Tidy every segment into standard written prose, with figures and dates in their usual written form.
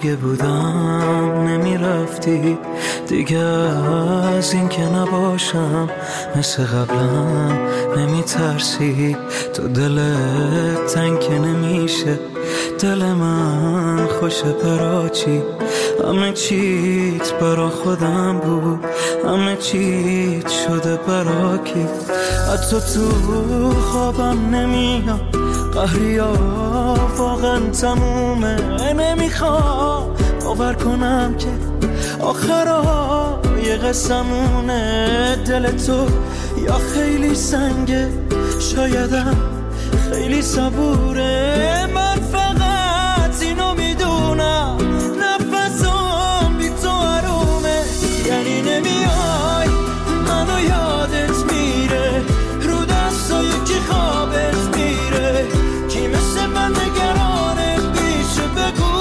اگه بودم نمیرفتی دیگه، از این که نباشم مثل قبلم نمیترسی. تو دلت تنگ که نمیشه، دل من خوشه پراچی. همه چیت برا خودم بود، همه چیت شده برا کی. حتی تو خوابم نمیاد، قهریا واقعا تمومه. نمیخوام باور کنم که آخرای قسمونه. دل تو یا خیلی سنگه، شایدم خیلی صبوره. من فقط اینو میدونم، نفسم بی تو حرومه. یعنی نمیای منو یادت میره، رو دستای کی خوابت میره. کی مثل من نگرانه پیشه بگو.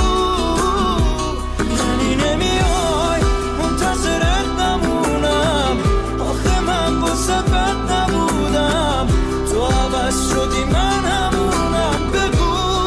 یعنی نمیای منتظرت نمونم، آخه من واسه بد نبودم. تو عوض شدی من همونم، بگو.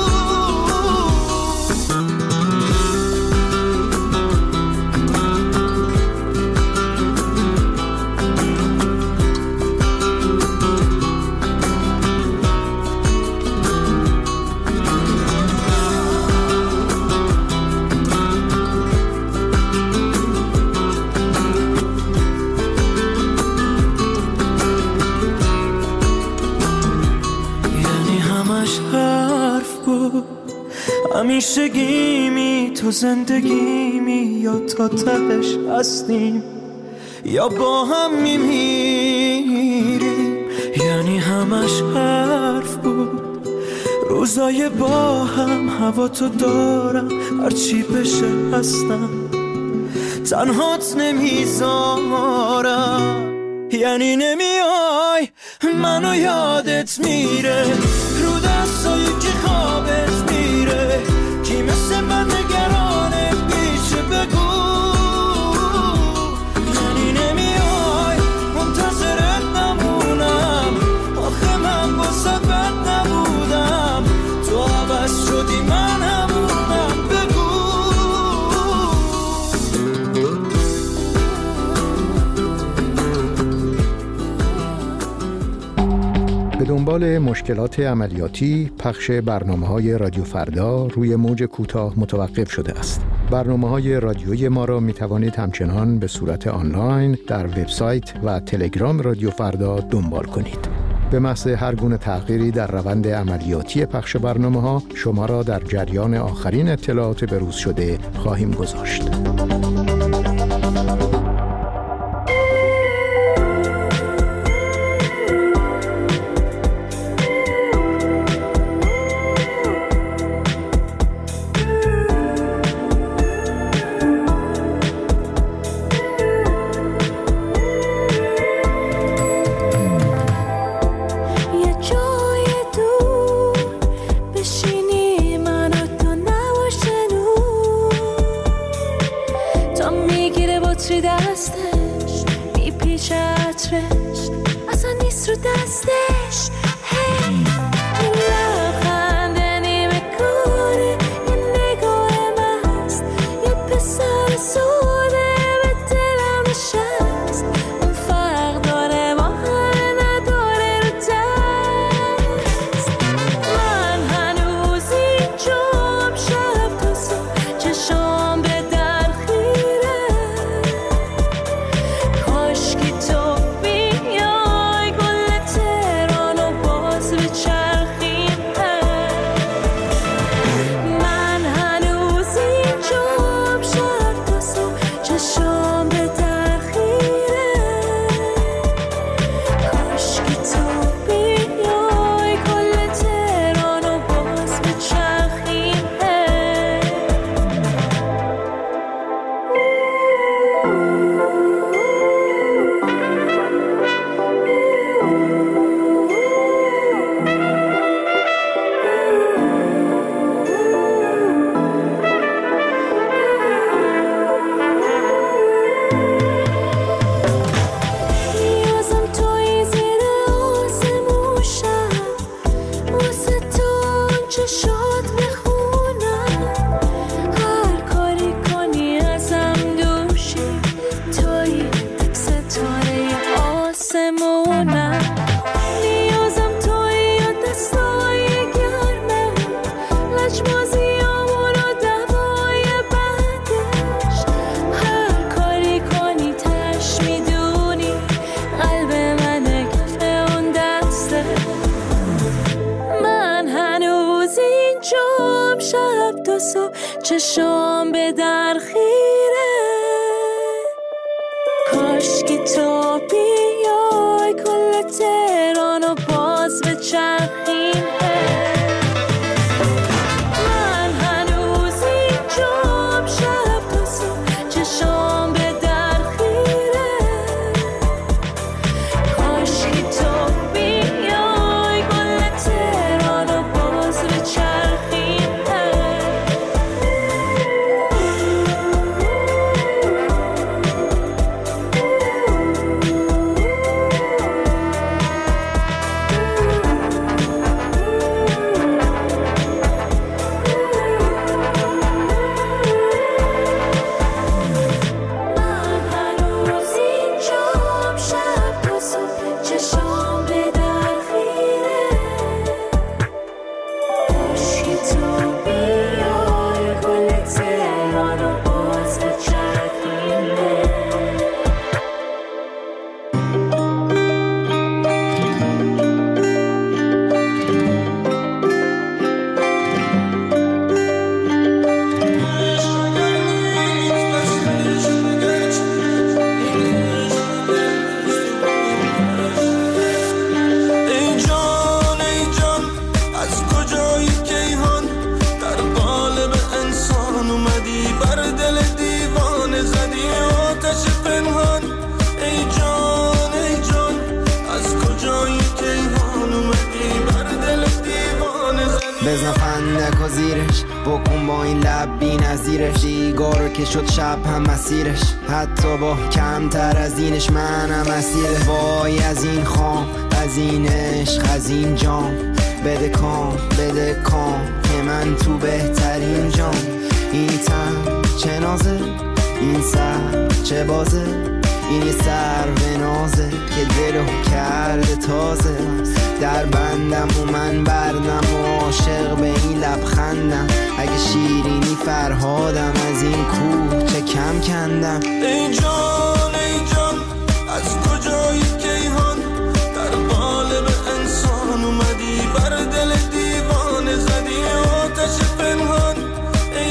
همیشه گیمی تو زندگیمی، یا تا تهش هستیم یا با هم میمیریم. یعنی همش حرف بود، روزای با هم هوا تو دارم. هرچی بشه هستم، تنهات نمیذارم. یعنی نمیای منو یادت میره، رو دستای کی خوابت میره. کی مثل من نگرانه پیشه بگو. یعنی نمیای منتظرت نمونم، آخه من واسه بد نبودم. تو عوض شدی من همونم، بگو. به دنبال مشکلات عملیاتی، پخش برنامه‌های رادیو فردا روی موج کوتاه متوقف شده است. برنامه‌های رادیویی ما را می‌توانید همچنان به صورت آنلاین در وبسایت و تلگرام رادیو فردا دنبال کنید. به محض هر گونه تغییری در روند عملیاتی پخش برنامه‌ها، شما را در جریان آخرین اطلاعات بروز شده خواهیم گذاشت. کاشکی تو بیای گل تهرانو صبح چشام به در خیره. کاش که تو بیای کل تهران و باز به چرخیم. من هنوز اینجام شب تا صبح چشام به در خیره. کاش که تو بیای کل تهران و باز به چرخیم. بزن فندک و زیرش بکن با این لب بی نظیرش. دیگارو که شد شب هم مسیرش، حتی با کمتر از اینش منم اسیره. وای از این خام، از این عشق، از این جام. بده کام که من تو بهترین جام. این تن چه نازه، این سر چه بازه. این سر و نازه که دلو کرده تازه. در بندم و من بردم و عاشق به این لبخندم. اگه شیرینی فرهادم از این کوه چه کم کندم. ای جان از کجایی کیهان در قالب انسان اومدی بر دل دیوانه زدی آتش پنهان. ای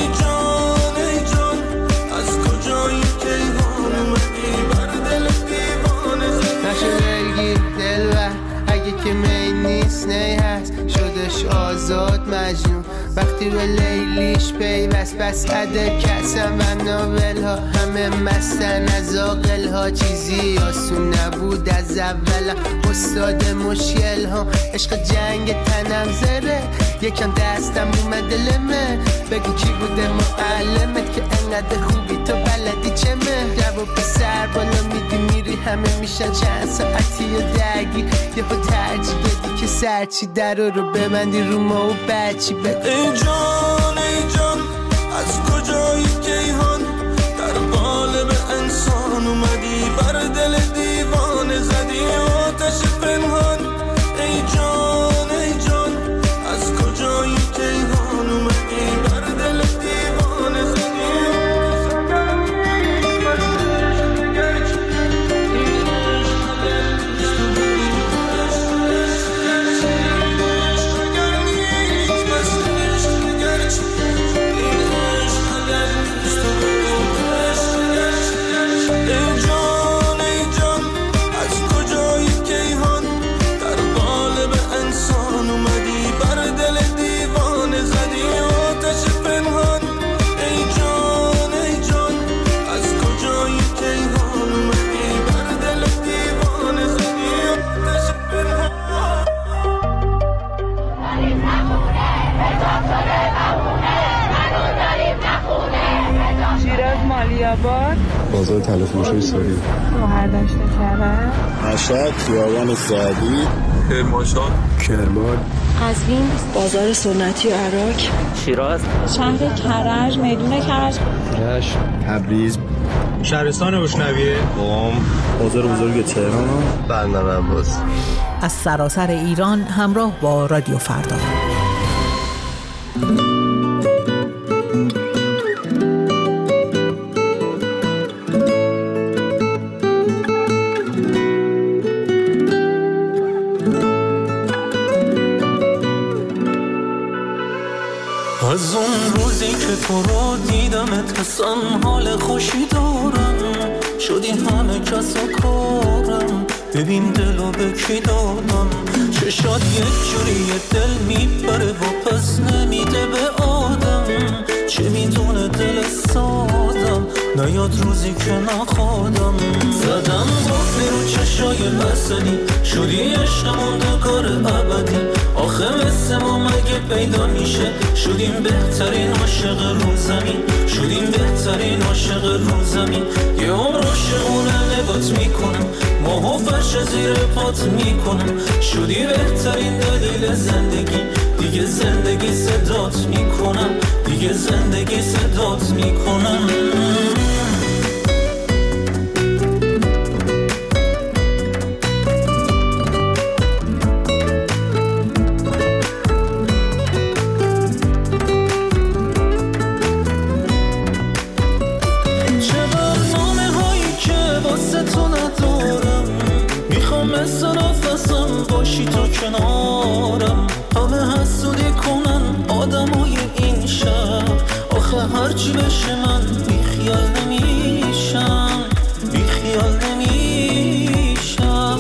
جان از کجایی کیهان اومدی بر دل دیوانه زدی. نشه دلگیر دلبر اگه که می نیست نی هست. شدش آزاد مجنون وقتی به لیلیش پیوست. بس عده کسم و ناول ها همه مستن از آقل ها. چیزی آسون نبود از اول استاد مشکل ها. عشق جنگ تنم زره یکم دستم اومده لمه. بگو کی بوده معلمت که انقدر خوبی تو بلدی چمه. جواب پسر بالا میدی میری همه میشن چند ساعتی و درگیر. یه خود ترجیح بدی که سرچی در رو ببندی رو ما و بچی بگو. ای جان از کجایی کیهان در قالب انسان اومدی بر دل دیوانه زدی آتش پنهان. ای جان از کجایی کیهان اومدی بر دل دیوانه زدی. بازار طلا فروشی ساری مهردشت کرد مشهد خیابان سعدی کرمان قزوین بازار سنتی عراق شیراز شهر کرج میدون کرج رشت تبریز شهرستان بشنویه قم بازار بزرگ تهران بندر عباس. از سراسر ایران همراه با رادیو فردا. از اون روزی که تو رو دیدمت حسن حال خوشی دارم، شدی همه کس و کارم، ببین دلو به کی دادم، چشات یک جوری دل میبره و پس نمیده به آدم، چه میدونه دل سادم نیاد روزی که نخوادم، زدم قفلی رو چشای بسنی، شدی عشقمون دکار ابدی، آخه مثل ما مگه پیدا میشه، شدیم بهترین عاشق رو زمین، شدیم بهترین عاشق رو زمین، یه عمر عاشقونه نگات میکنم، ماهو فرش زیر پات میکنم، شدی بهترین دلیل زندگی، دیگه زندگی صدات میکنم، دیگه زندگی صدات میکنم. باشی تو کنارم، همه حسودی کنن آدمای این شهر، آخه هرچی بشه من بیخیال نمیشم، بیخیال نمیشم،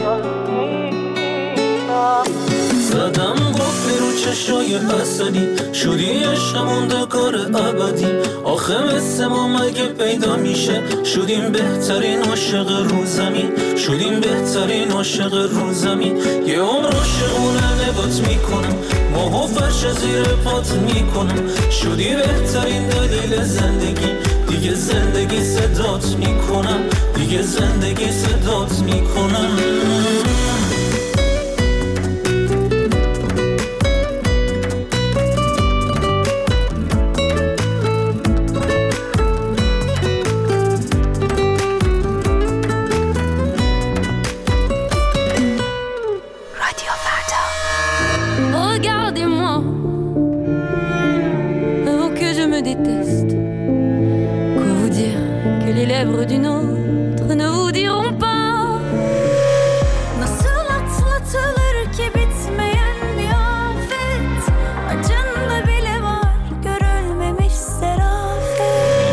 زدم قفلی رو چشای حسدی، شدی عشقمون دکار ابدی، آخه مثل ما مگه پیدا میشه، شدیم بهترین عاشق رو زمین، شدیم بهترین عاشق رو زمین، یه عمر عاشقونه نگات میکنم، ماهو فرش زیر پات میکنم، شدی بهترین دلیل زندگی، دیگه زندگی صدات میکنم، دیگه زندگی صدات میکنم. D'une autre ne vous diront pas nasıl atlatılır ki bitmeyen bir afet, acında bile var görülmemiş serafet.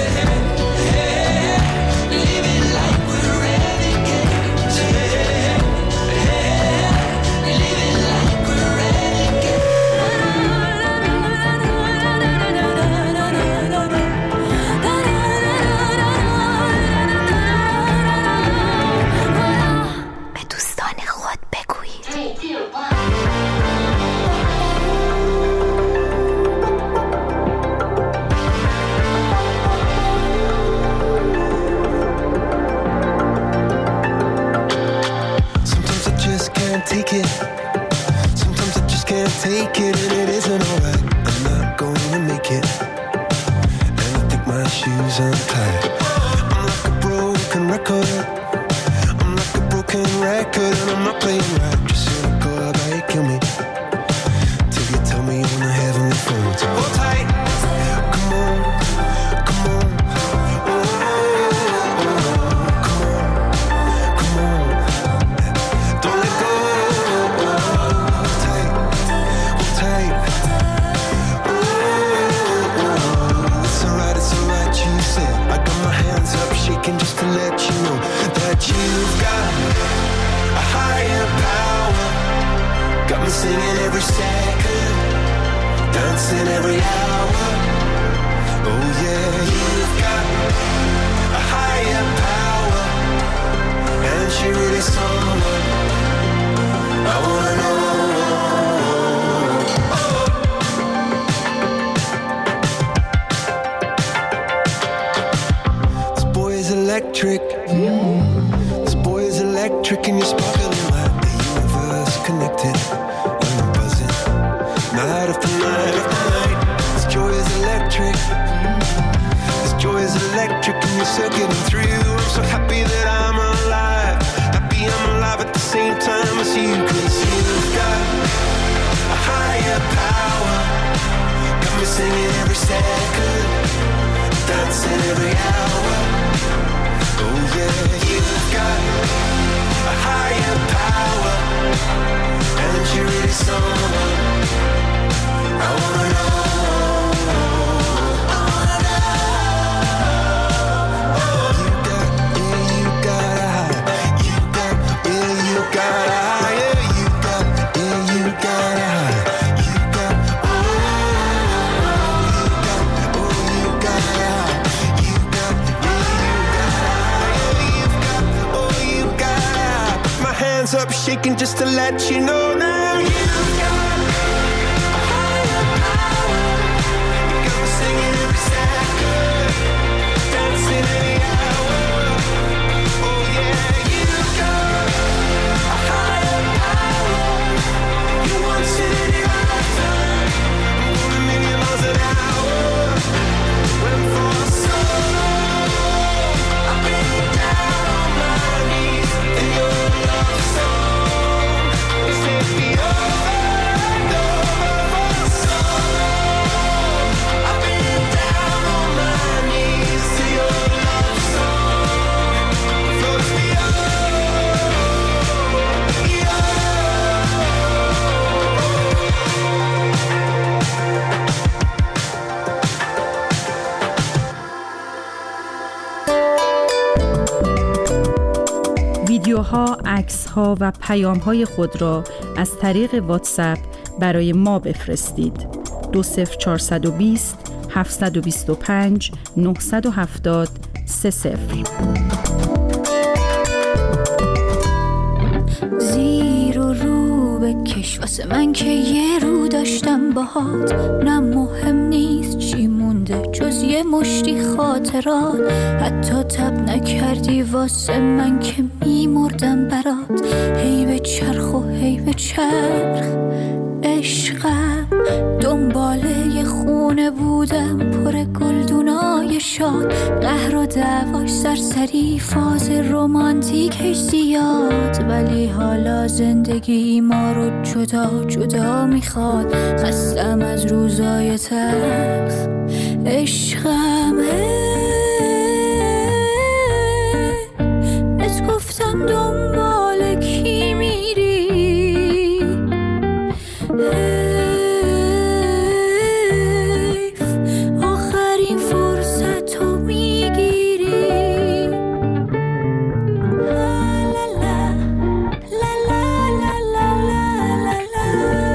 Living like we're renegades, living like we're renegades. Take it. Sometimes I just can't take it, and it isn't alright. I'm not gonna make it, and I think my shoes untied. I'm like a broken record. I'm like a broken record, and I'm not playing right. Just cynical, how about you kill me till you tell me on the heavenly phone. So hold tight, come on, come on. Just to let you know that you've got a higher power, got me singing every second, dancing every hour. Oh yeah, you've got a higher power, and she really someone I wanna know. Electric, this boy is electric, and you're sparkling like the universe connected. And I'm buzzing, night after night after night. This joy is electric, this joy is electric, and you're circling through. I'm so happy that I'm alive, happy I'm alive at the same time as you, 'cause you've got a higher power, got me singing every second, dancing every hour. Oh yeah, you've got a higher power, and you're really someone I wanna know. up shaking just to let you know now you've got a higher power. You got me singing every second, dancing any hour. Oh yeah, you've got a higher power. You want it in your lifetime, going a million miles an hour. When for so long I've been down on my knees in your love song. It's take me over and over for so long. I've been down on my knees to your love song. Floats me ویدیوها، عکس‌ها و پیام‌های خود را از طریق واتساپ برای ما بفرستید. 20420 725 970 30. زیر و رو بکش واسه من که یه رو داشتم باهات، نه مهم نیست چی مونده جز یه مشتی خاطرات. حتی تب نکردی واسه من که میمردم برات. هی به چرخ و هی به چرخ عشقم، دنباله یه خونه بودم پر گلدونای شاد. قهر و دعواش سرسری، فاز رومانتیکش زیاد. ولی حالا زندگی ما رو جدا جدا میخواد. خستم از روزای تلخ عشقم. ات گفتم دنبال کی میری، حیف آخرین فرصت رو میگیری. لا لا لا لا لا لا لا لا.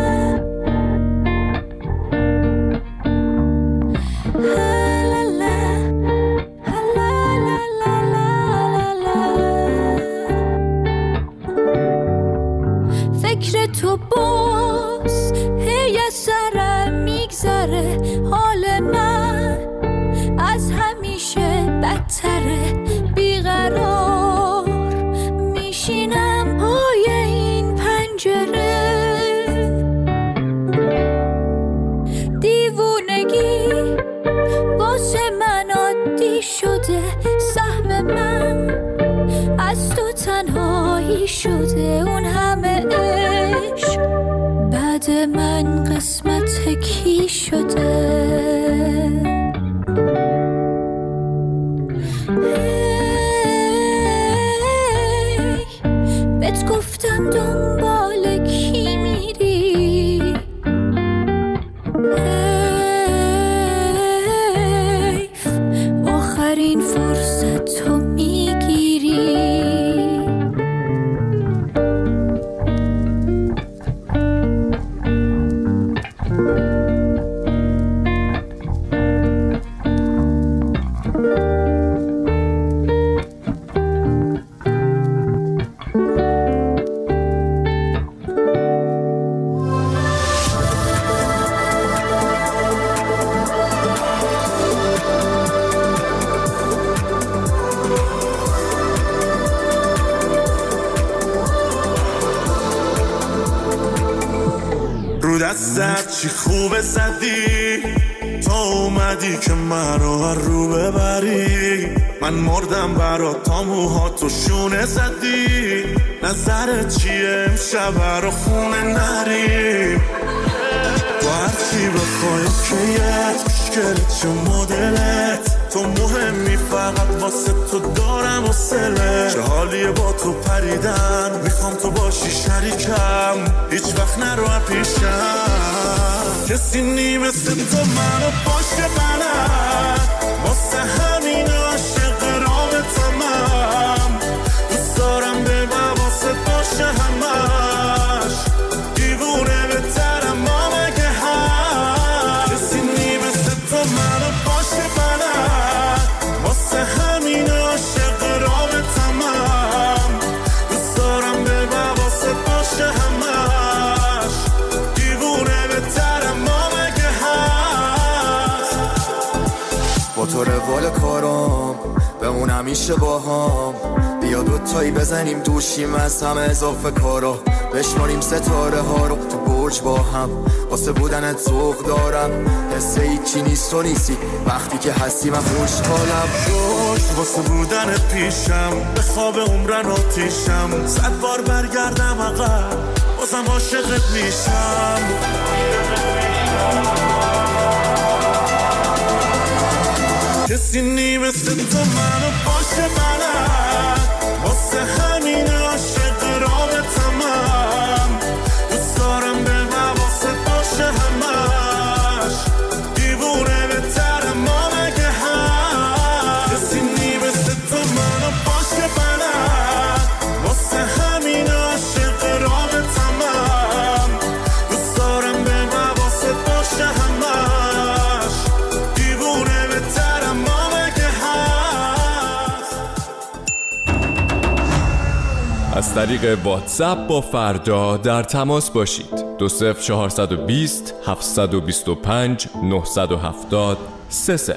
فکر تو باز هی از سرم میگذره. حال من از همیشه بدتره. بیقرار میشینم پای این پنجره. دیوونگی واسه من عادی شده. سهم من از تو تنهایی شده. اون همه عشق بعد من قسمت کی شده. هی بهت گفتم دنبال کی میری. حیف آخرین فرصت رو میگیری. دستت چی خوبه زدی، تا اومدی که من رو ببری. من مردم برات، تا موهاتو شونه زدی. نظرت چیه امشب رو خونه نریم. تو هرچی بخوای کیت مشکلت چه مدلت. تو مهمی فقط واسه تو دارم و سله. چه حالیه با تو پریدن، میخوام تو باشی شریکم. هیچ وقت نرو پیشم، کسی نی مثل تو منو باشه بلد. واسه همین عاشق رابطمم. دوست دارم به واسه باشه همش. دیوونه بهترم ما مگه هست. کسی نی مثل تو منو باشه بلد. واسه همین عاشق رابطمم. دوست دارم به واسه تو روال کارام بمون همیشه با هم. بیا دوتایی بزنیم دوشیم از همه اضافه کارا، بشماریم ستاره ها رو تو برج با هم. واسه بودنت ذوق دارم، حس هیچی نیست و نیستی وقتی که هستی. من خوشحالم شد واسه بودنت پیشم، به خواب عمرن آتیشم. 100 بار برگردم عقب بازم عاشقت میشم. کسی نی مثل تو منو باشه بلد، واسه همین عاشق رابطمم. دوست دارم به واسه باشه همش، دیوونه بهتر ما مگه هست. کسی نی مثل تو منو باشه بلد، واسه همین عاشق رابطمم. دوست دارم به واسه باشه همش، دیوونه بهتر ما مگه هست. از طریق واتساپ با فردا در تماس باشید. 20420 725 970 30.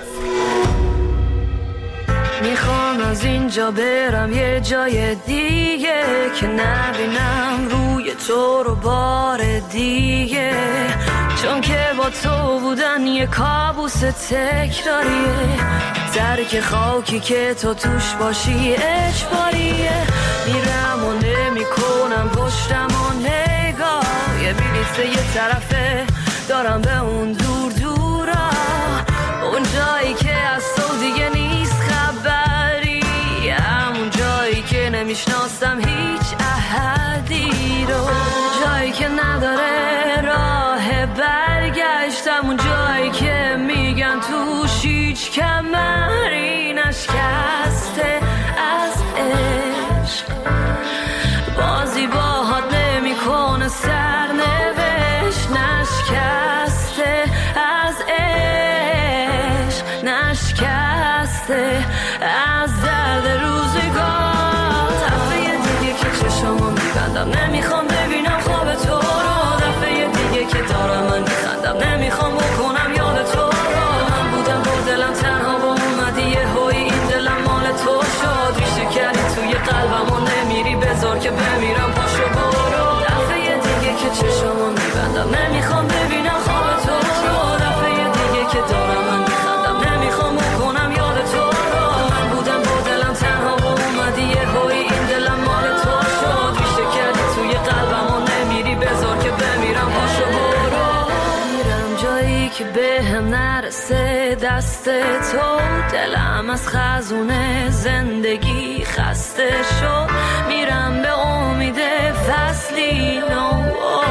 میخوام از اینجا برم یه جای دیگه که نبینم روی تو رو بار دیگه، چون که با تو بودن یه کابوس تکراریه. درک خاکی که تو توش باشی اجباریه. میرم و نمی کنم پشتم و نگاه، یه بلیت یه طرفه دارم به اون دور دورا، اون جایی که از تو دیگه نیست خبری، همون جایی که نمیشناسم هیچ احدی رو، جایی که نداره راه برگشت، همون جایی که میگن توش هیچ کمری نشکسته از عشق. بازی باهات نمی کنه سرنوشت، نشکسته از عشق، نشکسته از درد روزگار. دفعه دیگه که چشمو میبندم نمیخوام ببینم خواب تو رو، دفعه دیگه که دارم من میخندم نمیخوام بکنم یاد تو رو. من بودم با دلم تنها و اومدی یه هوی این دلم مال تو شد، ریشه کردی توی قلبم و نمیری بذار که بمیرم پاشو برو. دفعه دیگه که چشمو میبندم نمیخوام ببینم خواب تو رو، دفعه دیگه که دارم من میخندم نمیخوام بکنم یاد تو رو. من بودم با دلم تنها و اومدی یه هوی این دلم مال تو شد، ریشه کردی توی قلبم و نمیری بذار که بمیرم پاشو برو. میرم جایی که به هم نرسه دست تو، دلم از خزونه زندگی خسته شد. میرم به امید فصلی نو،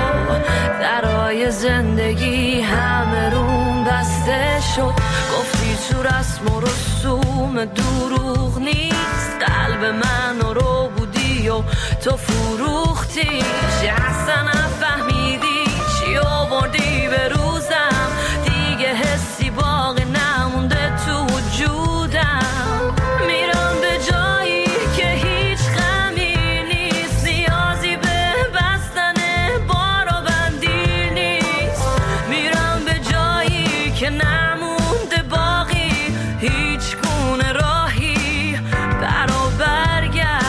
درای زندگی همه روم بسته شد. گفتی تو رسم و رسوم دروغ نیست، قلب من رو بودی و تو فروختی، اصلا نفهمیدی چی آوردی به روزم، دیگه حسی باقی نمونده تو وجودم. میرم به جایی که هیچ غمی نیست، نیازی به بستن بار و بندی نیست. میرم به جایی که نمونده باقی هیچ گونه راهی برا برگرد.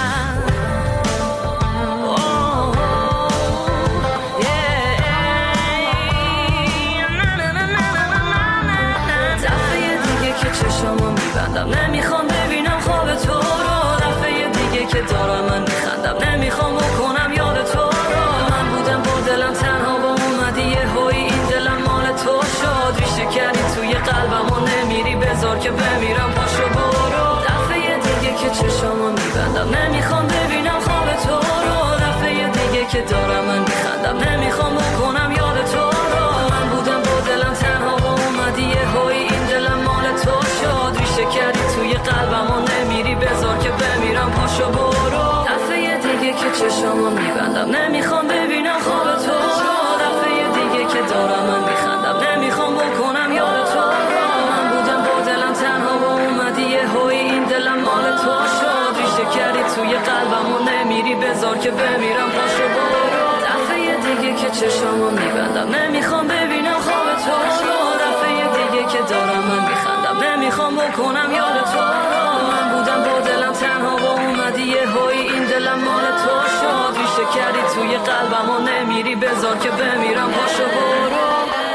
چشمو میبندم نمیخوام ببینم خواب تو رو، دفعه دیگه که دارم من میخندم نمیخوام بکنم یاد تو رو. من بودم با دلم تنها و اومدی یه هوی این دلم مال تو شد، ریشه کردی توی قلبم و نمیری بذار که بمیرم پاشو برو. دفعه دیگه که چشمو میبندم نمیخوام ببینم خواب تو رو، دفعه دیگه که دارم من میخندم نمیخوام بکنم یاد تو رو. من بودم با دلم تنها و اومدی یه هوی این دلم مال تو شد، ریشه کردی توی قلبم و نمیری بذار که بمیرم پاشو برو. دفعه دیگه که چشمو میبندم نمیخوام ببینم خواب تو رو، دفعه دیگه که دارم من میخندم نمیخوام بکنم یاد تو رو. من بودم با دلم تنها و اومدی یه هوی این دلم مال تو شد، ریشه کردی توی قلبم و نمیری بذار که بمیرم پاشو برو. دفعه دیگه که چشمو میبندم نمیخوام ببینم خواب تو رو، دفعه دیگه که دارم من میخندم نمیخوام نکنم یاد تو. من بودم با دلم تنها و اومدی یه هایی این دلم مال تو شد. ریشه کردی توی قلبم و نمیری بذار که بمیرم. پاشو برو.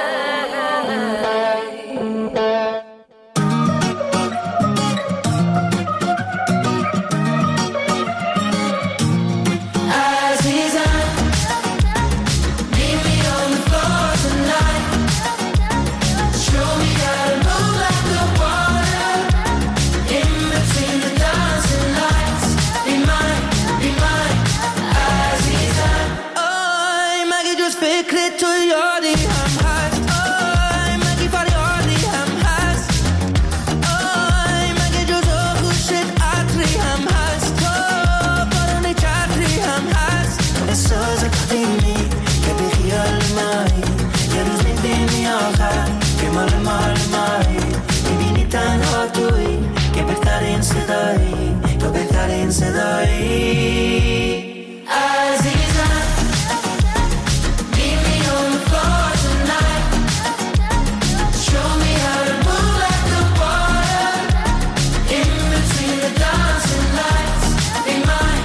تو بهترین صدایی عزیزم. Meet me on the floor tonight. Show me how to move like the water. In between the dancing lights. Be mine,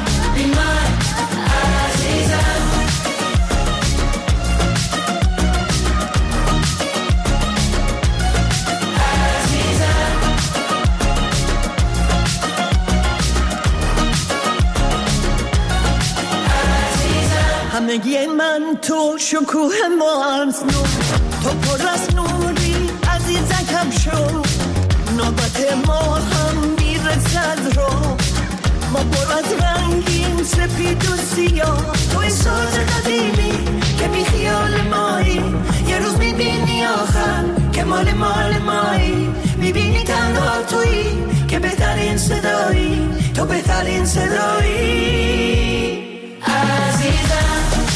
عزیزم. همگی من تو شکوه مارز نور، تو پر از نوری عزیزکم شو. نوبت ما هم میرسد رو، ما پر از رنگیم سپید و سیاه. توی ساز قدیمی که بی خیال مایی، یه روز میبینی آخر که مال مایی. میبینی تنها تویی که بهترین صدایی، تو بهترین صدایی عزیزم.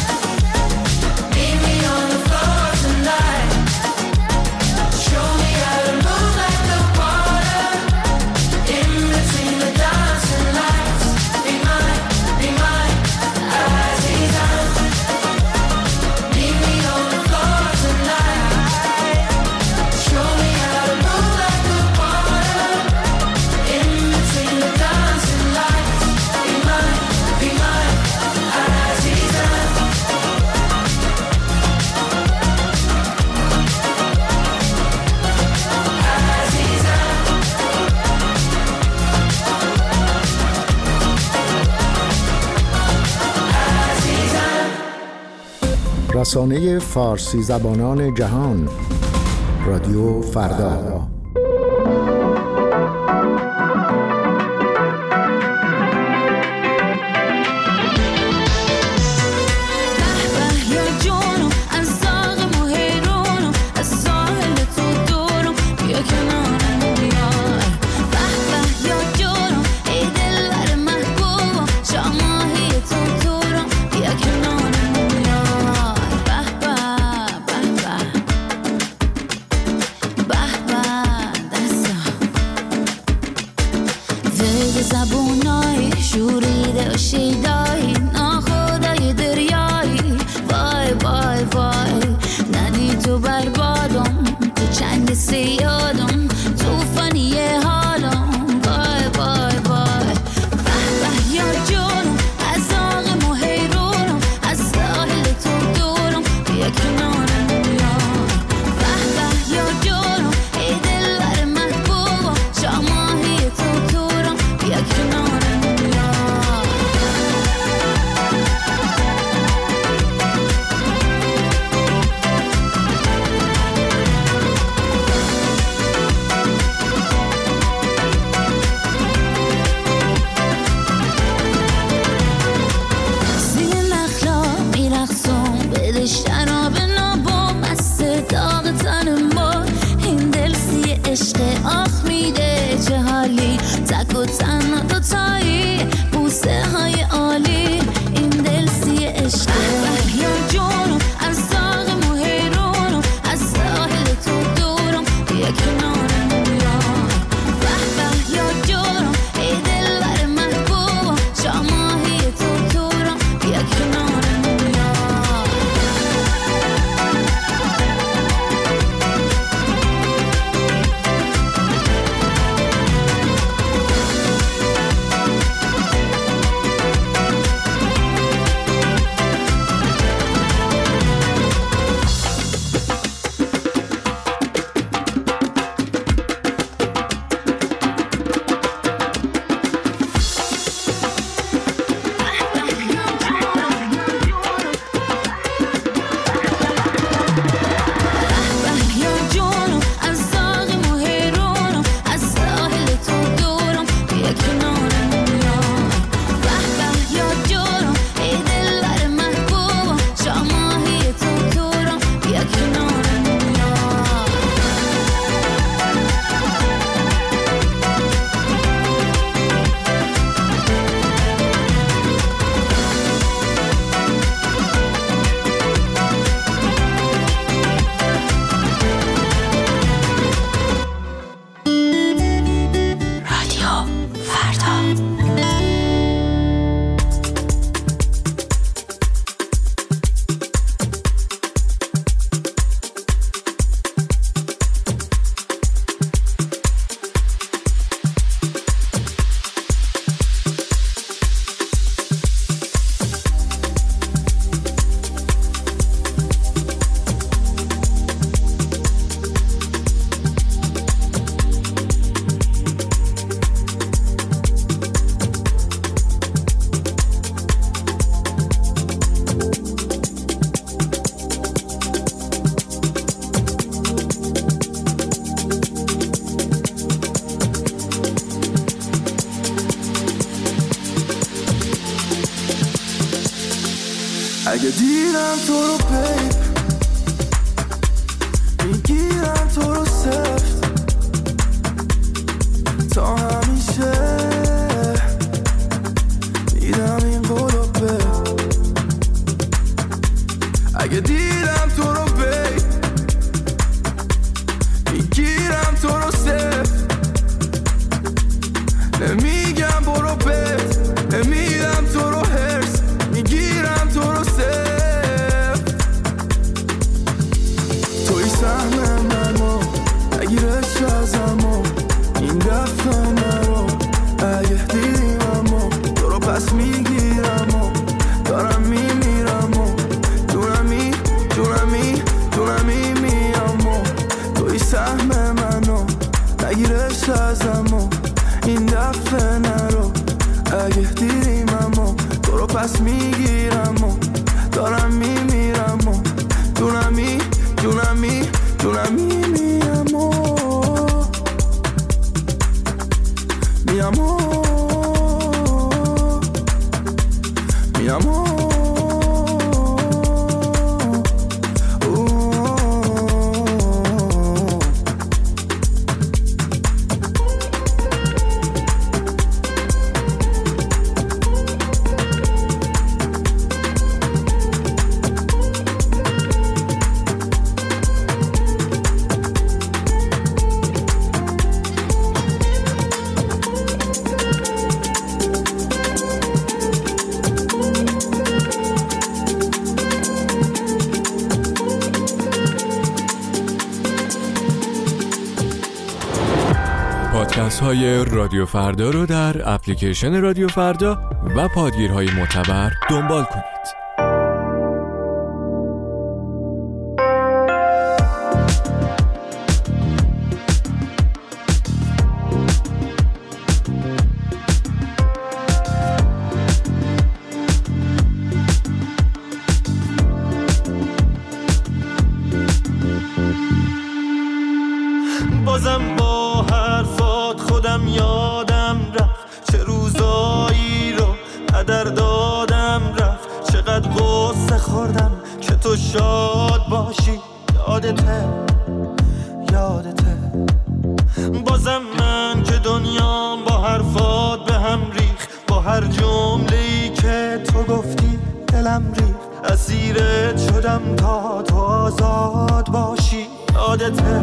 رسانه فارسی زبانان جهان رادیو فردا. میگیرم تو رو بیب، میگیرم تو رو سفت تا همیشه میدم این قولو به اگه دیدم تو رو بیب، میگیرم تو رو سفت نمیگم برو بت، نمیدم تو رو هرس، میگیرم تو رو سفت توی سهم منو نگیرش ازمو این دفعه نرو اگه دیدیم امو تو رو پس میگیرم و دارم میمیرم و دونمی میام و توی سهم منو نگیرش ازمو این دفعه نرو اگه دیدیم امو تو رو پس میگیرم و دارم میمیرم و دونمی میام و میام و پادکست های رادیو فردا رو در اپلیکیشن رادیو فردا و پادگیرهای معتبر دنبال کنید. بازم با حرفات خودم یادم رفت چه روزایی رو هدر دادم رفت، چقدر غصه خوردم که تو شاد باشی، یادته بازم من که دنیام با حرفات به هم ریخ، با هر جمله‌ای که تو گفتی دلم ریخ، اسیرت شدم تا تو آزاد باشی، یادته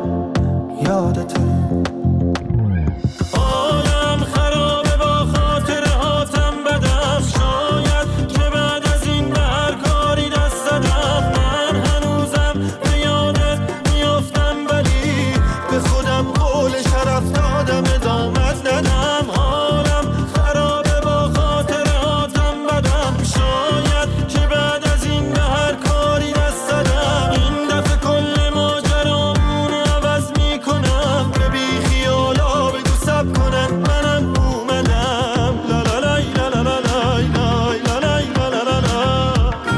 عالم خرابه با خاطره هاتم بدم، شاید که بعد از این به هر کاری دست دادم، من هنوزم به یادت میافتم ولی به خودم قول شرف دادم ادامت ندم، عالم خرابه با خاطره هاتم بدم، شاید که بعد از این به هر کاری دست دادم، این دفعه کل ماجرامون عوض میکنم، به بی خیالا بگو سب کنن منم اومدم، لا لا لای لا لا لا لای لای لا لای لا لا لا لا.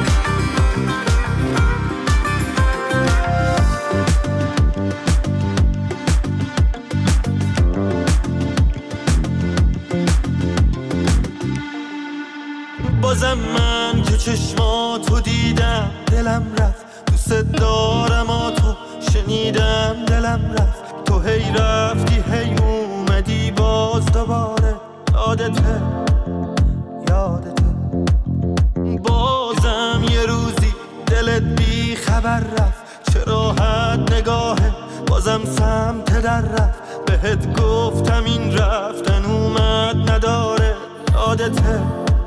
بازم من که چشماتو دیدم دلم رفت، دوست دارم تو شنیدم دلم رفت، تو هی رفتی هی اومدی باز دوباره، یادته بازم یه روزی دلت بی خبر رفت، چه راحت نگاهه بازم سمت در رفت، بهت گفتم این رفتن اومد نداره، یادته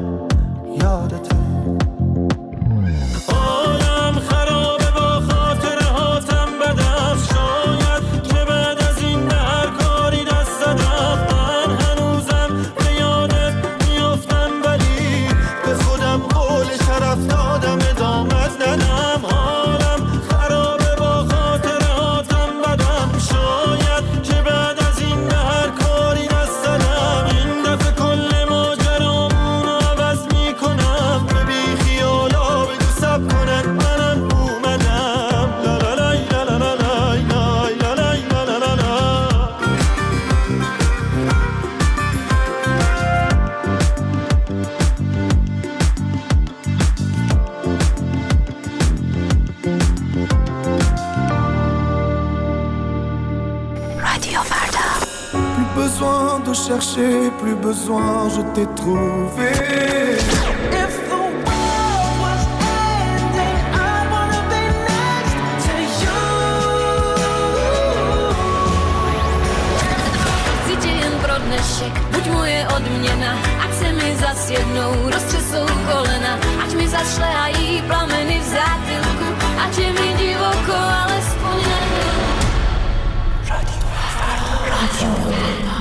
عالم خرابه با خاطره هاتم بدم، شاید که بعد از این به هر کاری دست دادم، من هنوزم به یادت میافتم ولی به خودم قول شرف دادم ادامت ندم، عالم خرابه با خاطره هاتم بدم، شاید که بعد از این به هر کاری دست دادم، این دفعه کل ماجرامون عوض میکنم، besoin de chercher, plus besoin, je t'ai trouvé. If the world was ending, I wanna be next to you. Chcíte jen pro dnešek, buď moje odměna, ať se mi zas jednou roztřesou kolena, ať mi zašlehají plameny v zátylku, ať je mi divoko, alespoň na Radio Verda.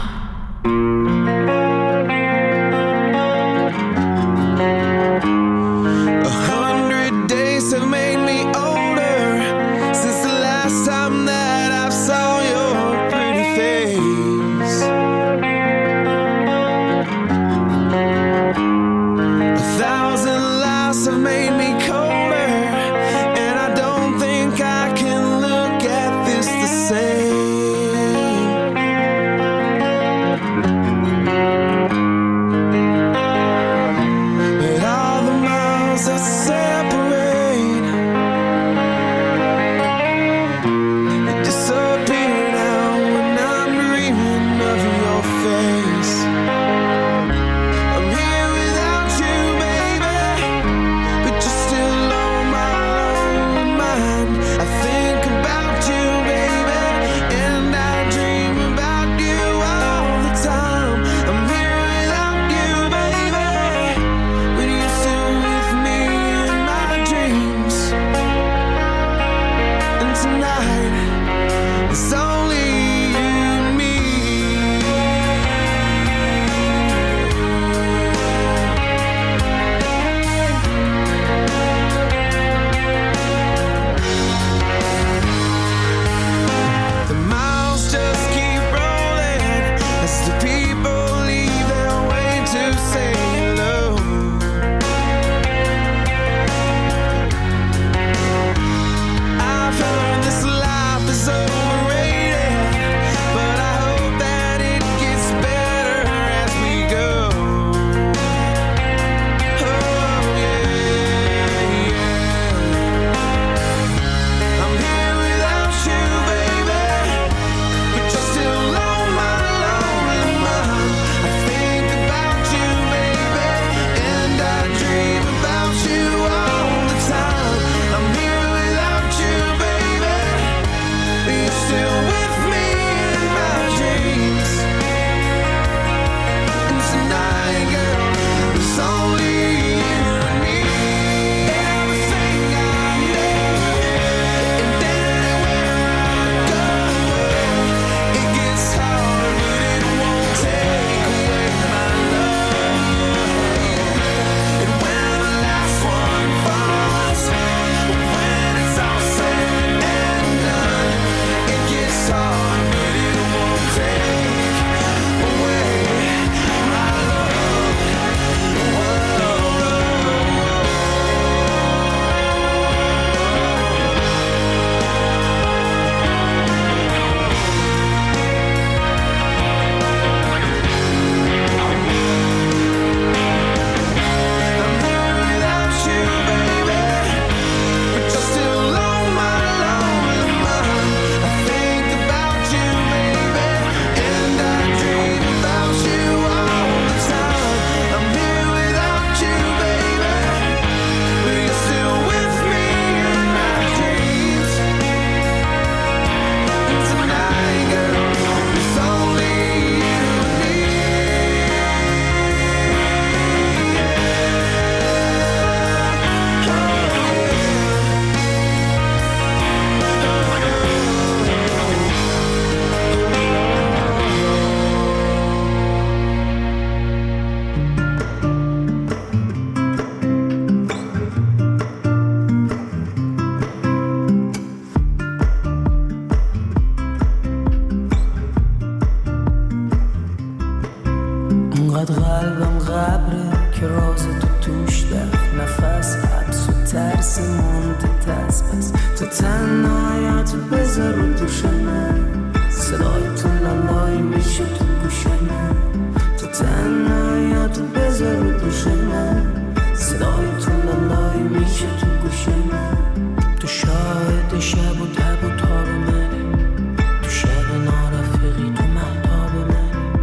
شب و تب و تاب منی، تو شب نارفقی تو مهتاب منی،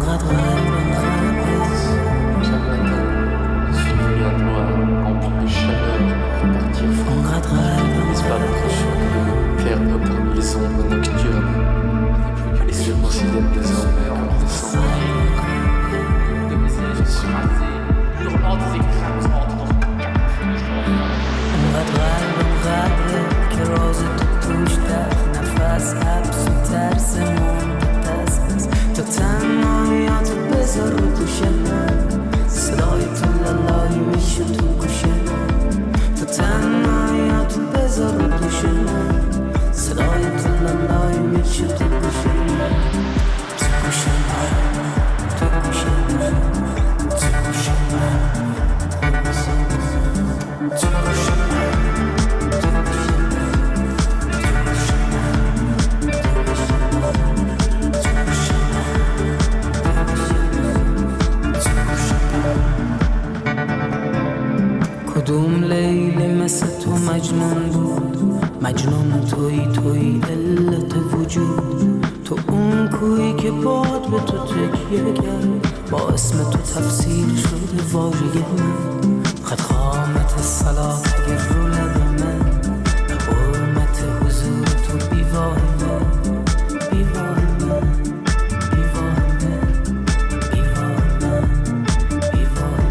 کدوم لیلی مثل تو مجنون بود، مجنون توی علت وجود، تو اون کویی که باد به تو تکیه کرد، با اسم تو تفسیر شده واژه من، خط خامت صلاح اگر رو لب من، حرمت حضور تو بیواه من، بیواه من، بیواه من، بیواه من، بیواه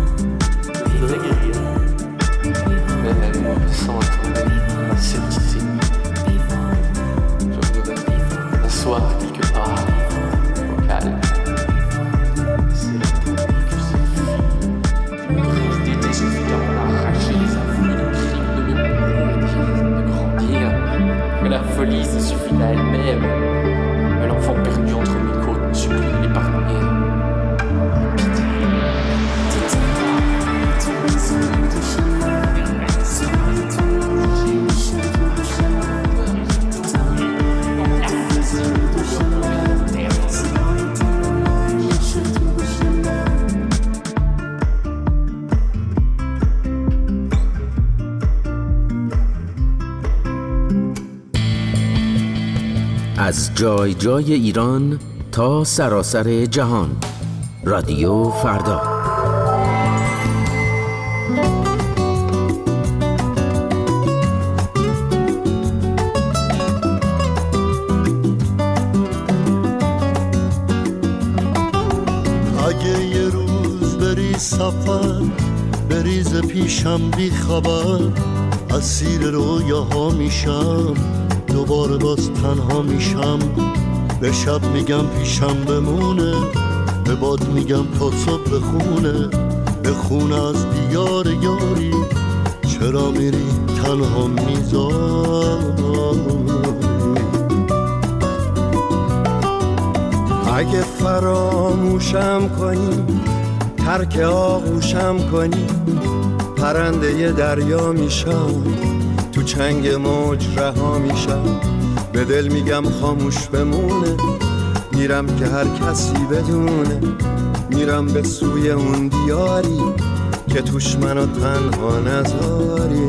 من. Même moi, sans attendre la certitude, je voudrais m'asseoir quelque part, au calme. C'est la folie que c'est. Brise d'été suffit d'en arracher les afflux de crimes, de me mourir, de grandir. Mais la folie, ça suffit à elle-même. Mais l'enfant perdu entre mes côtes me supplie de l'épargner. از جای جای ایران تا سراسر جهان، رادیو فردا. اگه یه روز بری سفر، بریز پیشم بی خبر، اسیر رویاها میشم، دوباره باز تنها میشم، به شب میگم پیشم بمونه، به باد میگم تا صبح بخونه، به خونه از دیار یاری، چرا میری تنها میذاری. اگه فراموشم کنی، ترک آغوشم کنی، پرنده دریا میشم، تو چنگ موج رها میشم، به دل میگم خاموش بمونه، میرم که هر کسی بدونه، میرم به سوی اون دیاری که توش منو تنها نذاری.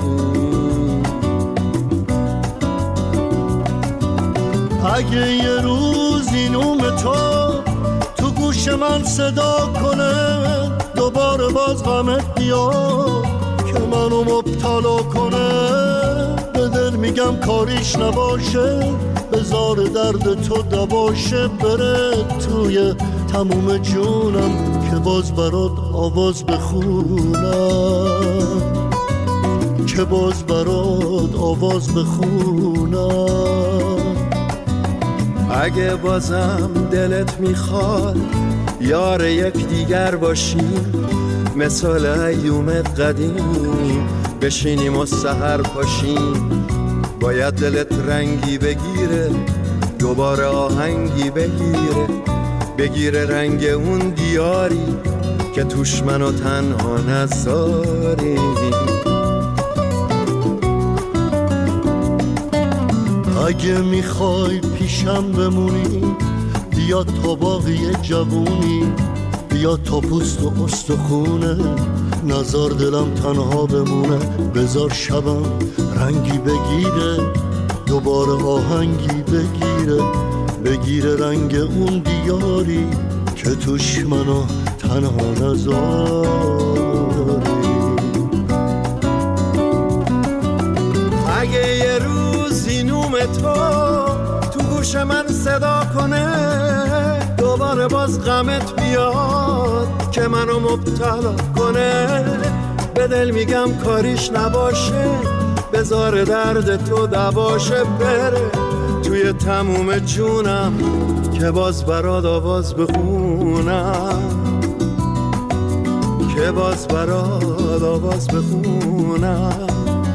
اگه یه روز این نوم تو گوش من صدا کنه، دوباره باز غمت بیاد که منو مبتلا کنه، به دل میگم کاریش نباشه، بذار درد تو دباشه، بره توی تموم جونم که باز برات آواز بخونم، که باز برات آواز بخونم. اگه بازم دلت میخواد یار یک دیگر باشیم، مثال ایومت قدیم بشینیم و سحر پاشیم، باید دلت رنگی بگیره، دوباره آهنگی بگیره رنگ اون دیاری که توش منو تنها نذاری. اگه میخوای پیشم بمونی، بیا تا باقی جوونی، بیا تا پوست و استخونه، نزار دلم تنها بمونه، بذار شبم رنگی بگیره، دوباره آهنگی بگیره رنگ اون دیاری که توش منو تنها نذاری. اگه یه روزی نوم تو گوش من صدا کنه، دوباره باز غمت بیاد که منو مبتلا کنه، به دل میگم کاریش نباشه، بذار درد تو دواشه، بره توی تموم جونم که باز برات آواز بخونم، که باز برات آواز بخونم.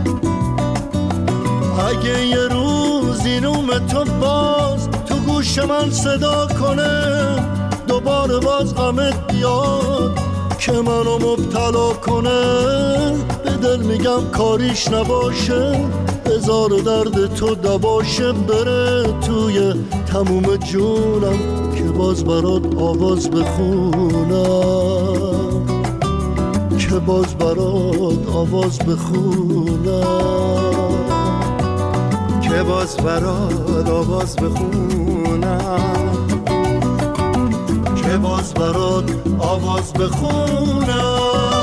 اگه یه روزی نوم تو باز تو گوش من صدا کنه، دوباره باز غمت بیاد که منو مبتلا کنه، به دل میگم کاریش نباشه، بذار درد تو دواشه، بره توی تموم جونم که باز برات آواز بخونم، که باز برات آواز بخونم، که باز برات آواز بخونم، که باز برات آواز بخونم.